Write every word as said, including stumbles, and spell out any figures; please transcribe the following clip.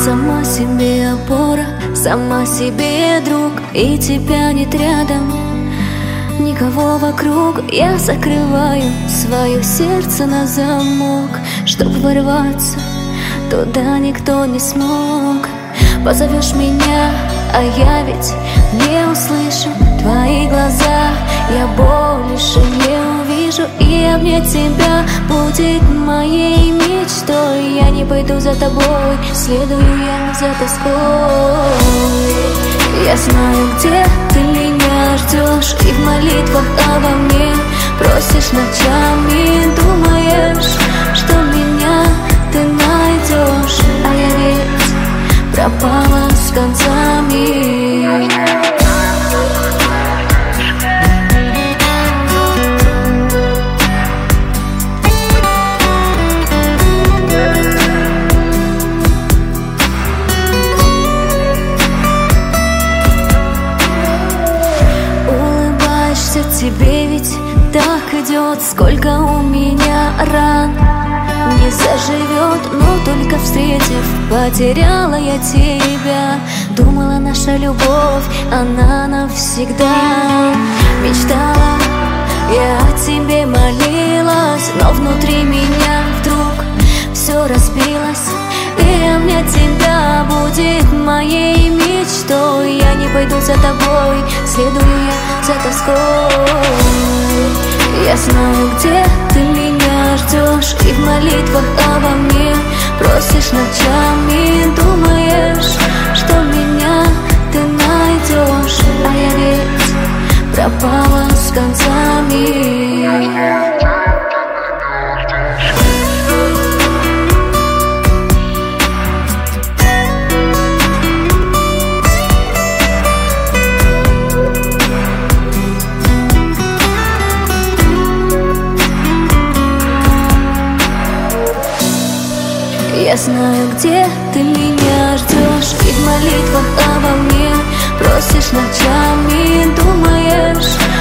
сама себе опора, сама себе друг, и тебя нет рядом, никого вокруг. Я закрываю свое сердце на замок, чтоб ворваться туда никто не смог. Позовешь меня, а я ведь не услышу твои глаза, я больше не увижу, и обнять тебя будет моей мечтой. Я не пойду за тобой, следую я за тоской. Я знаю, где ты меня ждешь, и в молитвах обо мне просишь ночами, думаешь, что меня ты найдешь, а я ведь пропала с концами. Улыбаешься, тебе ведь так идет, сколько у меня ран не заживет, но только встретив, потеряла я тебя. Думала, наша любовь, она навсегда. Мечтала, я о тебе молилась, но внутри меня вдруг все разбилось, и обнять тебя будет моей мечтой. Я не пойду за тобой, следую я за тоской. Я знаю, где ты меня ждешь, и в молитвах обо мне просишь ночами, думаешь, что меня ты найдешь, а я ведь пропала с концами. Я знаю, где ты меня ждешь, и в молитвах обо мне просишь ночами, думаешь,